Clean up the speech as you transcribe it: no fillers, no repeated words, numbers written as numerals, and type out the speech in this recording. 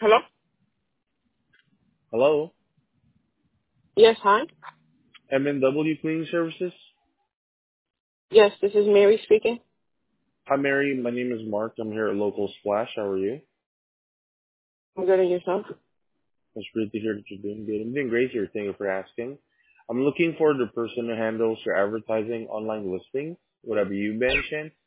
Hello? Hello, Yes, hi. MNW Cleaning Services. Yes, this is Mary speaking. Hi, Mary. My name is Mark. I'm here at Local Splash. How are you? I'm good, and yourself? It's great to hear that you're doing good. I'm doing great here. Thank you for asking. I'm looking for the person who handles your advertising online listings. Would that be you, by any chance?